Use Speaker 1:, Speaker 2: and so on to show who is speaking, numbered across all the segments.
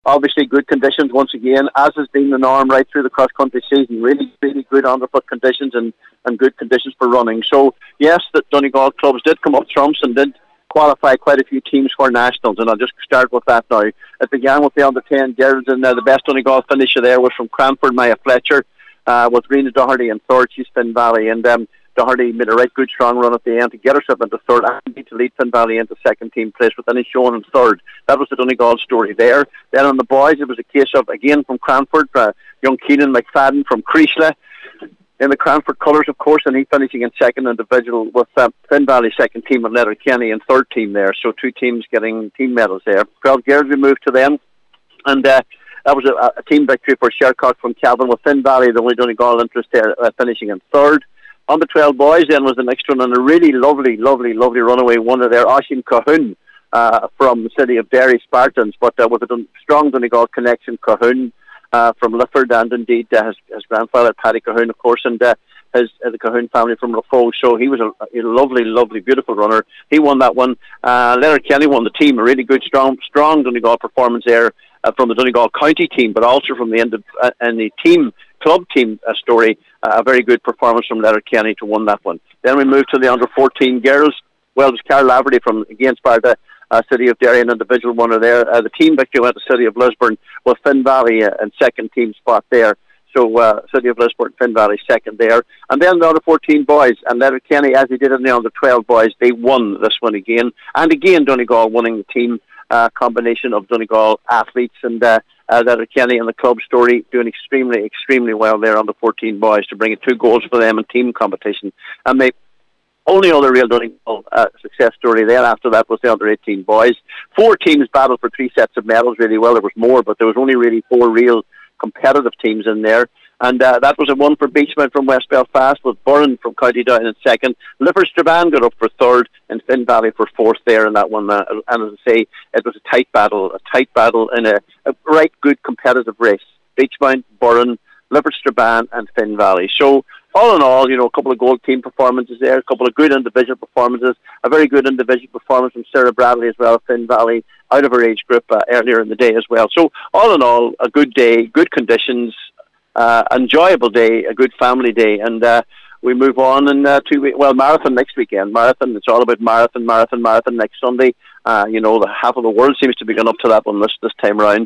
Speaker 1: Obviously, good conditions once again, as has been the norm right through the cross-country season. Really, really good underfoot conditions and good conditions for running. So, yes, the Donegal clubs did come up trumps and did qualify quite a few teams for nationals, and I'll just start with that now. It began with the under-10 girls, and the best Donegal finisher there was from Cranford, Maya Fletcher, with Rena Doherty and third, she's Finn Valley, and Doherty made a right good strong run at the end to get herself into third and to lead Finn Valley into second team place with Dennis Sean in third. That was the Donegal story there. Then on the boys, it was a case of, again, from Cranford, young Keenan McFadden from Creesla in the Cranford colours, of course, and he finishing in second individual with Finn Valley second team and Letterkenny in third team there. So two teams getting team medals there. 12 girls, we moved to them, and that was a team victory for Shercock from Calvin, with Finn Valley, the only Donegal interest there, finishing in third. On the 12 boys then was the next one, and a really lovely runaway wonder there, Oisin Cahoon from the city of Derry Spartans, but with a strong Donegal connection, Cahoon from Lifford, and indeed his grandfather Paddy Cahoon, of course, and the Cahoon family from Rafoe. So he was a lovely, beautiful runner. He won that one. Letterkenny won the team, a really good, strong Donegal performance there from the Donegal County team, but also from the end of and the club team story. A very good performance from Letterkenny to win that one. Then we moved to the under-14 girls. Well, it was Carol Laverty from, again, Sparta, City of Derry, an individual winner there. The team victory went to City of Lisburn, with Finn Valley in second team spot there. So City of Lisburn, Finn Valley second there. And then the under-14 boys, and Letterkenny, as they did in the under-12 boys, they won this one again. And again, Donegal winning the team combination of Donegal athletes, and Letterkenny and the club story doing extremely well there on the 14 boys to bring in 2 goals for them in team competition. And the only other real Donegal success story then after that was the under-18 boys. 4 teams battled for 3 sets of medals really well. There was more, but there was only really 4 real competitive teams in there. And that was a one for Beachmount from West Belfast, with Burren from County Down in second. Lifford Strabane got up for third, and Finn Valley for fourth there in that one. And as I say, it was a tight battle in a right good competitive race. Beachmount, Burren, Lifford Strabane, and Finn Valley. So all in all, a couple of gold team performances there, a couple of good individual performances, a very good individual performance from Sarah Bradley as well, Finn Valley, out of her age group earlier in the day as well. So all in all, a good day, good conditions, enjoyable day, a good family day, and we move on in 2 weeks. Well, marathon next weekend. Marathon, it's all about marathon next Sunday. The half of the world seems to be going up to that one this time round.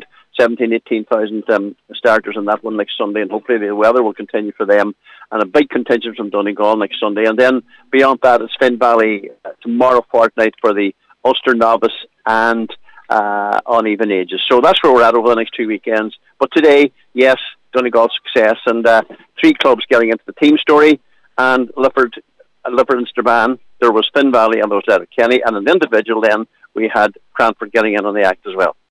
Speaker 1: 18,000 starters in that one next Sunday, and hopefully the weather will continue for them. And a big contingent from Donegal next Sunday. And then beyond that, it's Finn Valley tomorrow fortnight for the Ulster Novice and Uneven Ages. So that's where we're at over the next 2 weekends. But today, yes, Donegal success, and 3 clubs getting into the team story, and Lifford and Strabane. There was Finn Valley and there was Letterkenny, and an individual then we had Cranford getting in on the act as well.